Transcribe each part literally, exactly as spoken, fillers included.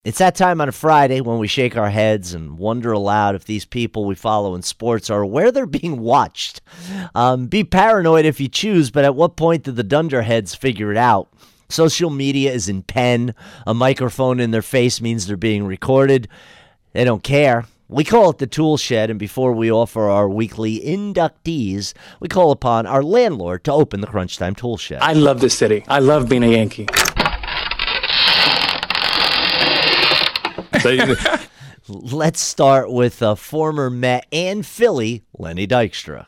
It's that time on a Friday when we shake our heads and wonder aloud if these people we follow in sports are aware they're being watched. Um, be paranoid if you choose, but at what point do the dunderheads figure it out? Social media is in pen. A microphone in their face means they're being recorded. They don't care. We call it the Tool Shed, and before we offer our weekly inductees, we call upon our landlord to open the Crunch Time Tool Shed. I love this city. I love being a Yankee. Let's start with uh, former Met and Philly, Lenny Dykstra.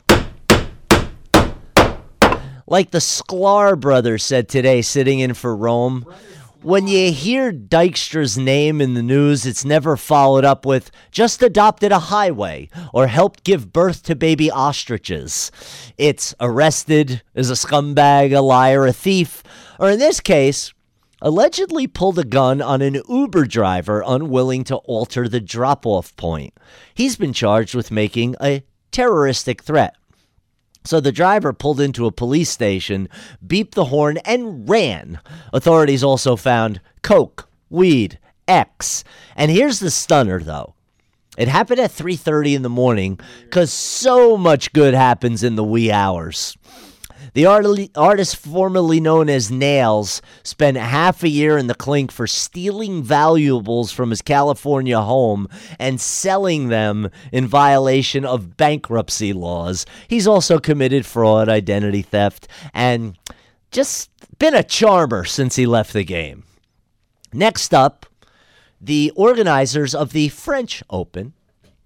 Like the Sklar brothers said today, sitting in for Rome, when you hear Dykstra's name in the news, it's never followed up with just adopted a highway or helped give birth to baby ostriches. It's arrested as a scumbag, a liar, a thief, or in this case, allegedly pulled a gun on an Uber driver unwilling to alter the drop-off point. He's been charged with making a terroristic threat. So the driver pulled into a police station, beeped the horn, and ran. Authorities also found coke, weed, X. And here's the stunner, though. It happened at three thirty in the morning because so much good happens in the wee hours. The art- artist formerly known as Nails spent half a year in the clink for stealing valuables from his California home and selling them in violation of bankruptcy laws. He's also committed fraud, identity theft, and just been a charmer since he left the game. Next up, the organizers of the French Open.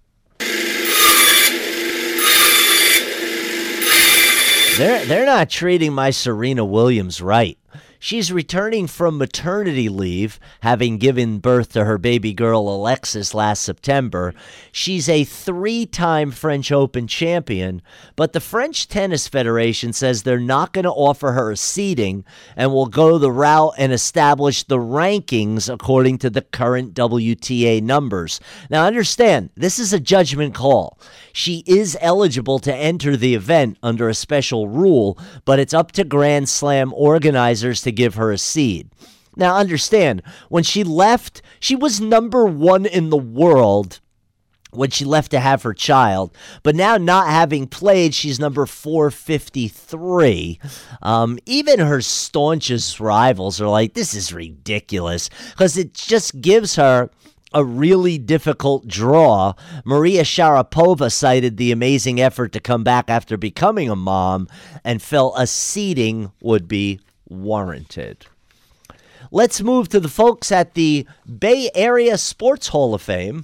They're, they're not treating my Serena Williams right. She's returning from maternity leave, having given birth to her baby girl Alexis last September. She's a three-time French Open champion, but the French Tennis Federation says they're not going to offer her a seeding and will go the route and establish the rankings according to the current W T A numbers. Now, understand, this is a judgment call. She is eligible to enter the event under a special rule, but it's up to Grand Slam organizers to give her a seed. Now, understand, when she left, she was number one in the world when she left to have her child. But now, not having played, she's number four fifty-three. Um, even her staunchest rivals are like, this is ridiculous, because it just gives her a really difficult draw. Maria Sharapova cited the amazing effort to come back after becoming a mom and felt a seeding would be warranted. Let's move to the folks at the Bay Area Sports Hall of Fame.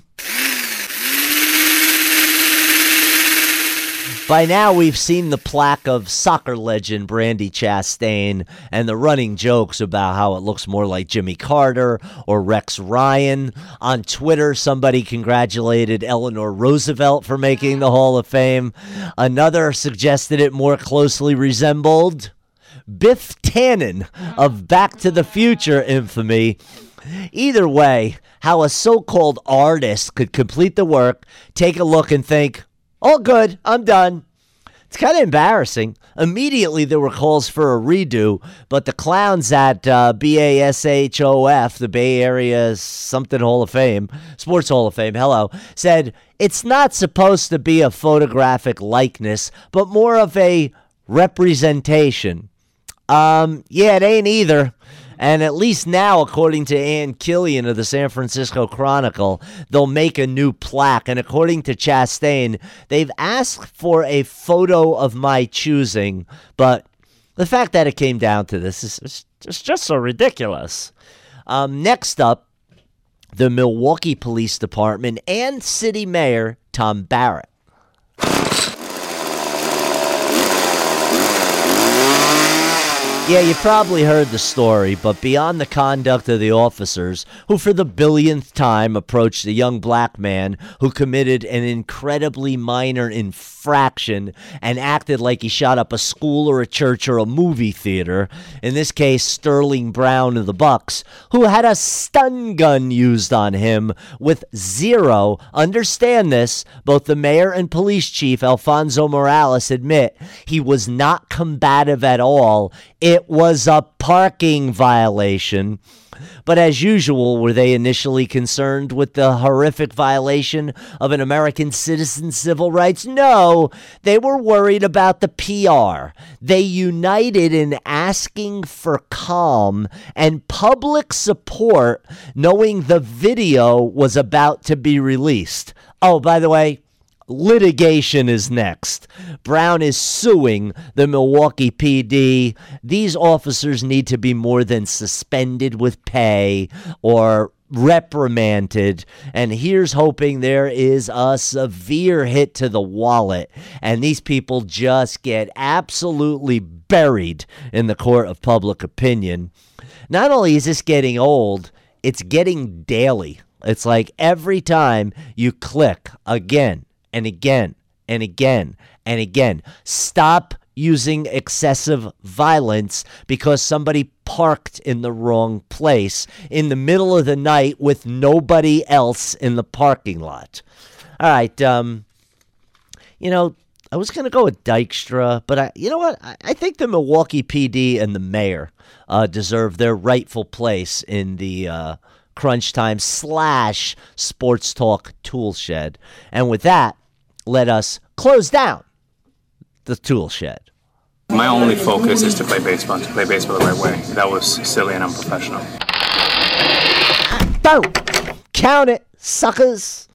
By now, we've seen the plaque of soccer legend Brandi Chastain and the running jokes about how it looks more like Jimmy Carter or Rex Ryan. On Twitter, somebody congratulated Eleanor Roosevelt for making the Hall of Fame. Another suggested it more closely resembled Biff Tannen of Back to the Future infamy. Either way, how a so-called artist could complete the work, take a look and think, all good, I'm done. It's kind of embarrassing. Immediately there were calls for a redo, but the clowns at uh, B A S H O F, the Bay Area something Hall of Fame, Sports Hall of Fame, hello, said it's not supposed to be a photographic likeness, but more of a representation. Um, yeah, it ain't either. And at least now, according to Ann Killian of the San Francisco Chronicle, they'll make a new plaque. And according to Chastain, they've asked for a photo of my choosing. But the fact that it came down to this is, is just, just so ridiculous. Um, next up, the Milwaukee Police Department and City Mayor Tom Barrett. Yeah, you probably heard the story, but beyond the conduct of the officers, who for the billionth time approached a young black man who committed an incredibly minor infraction and acted like he shot up a school or a church or a movie theater, in this case Sterling Brown of the Bucks, who had a stun gun used on him with zero, understand this, both the mayor and police chief Alfonso Morales admit he was not combative at all, if It was a parking violation. But as usual, were they initially concerned with the horrific violation of an American citizen's civil rights? No, they were worried about the P R. They united in asking for calm and public support, knowing the video was about to be released. Oh, by the way, litigation is next. Brown is suing the Milwaukee P D. These officers need to be more than suspended with pay or reprimanded. And here's hoping there is a severe hit to the wallet and these people just get absolutely buried in the court of public opinion. Not only is this getting old, it's getting daily. It's like every time you click again, and again, and again, and again. Stop using excessive violence because somebody parked in the wrong place in the middle of the night with nobody else in the parking lot. All right, um, you know, I was going to go with Dykstra, but I, you know what? I, I think the Milwaukee P D and the mayor uh, deserve their rightful place in the uh, Crunch Time slash Sports Talk tool shed. And with that, let us close down the tool shed. My only focus is to play baseball, to play baseball the right way. That was silly and unprofessional. Don't count it, suckers.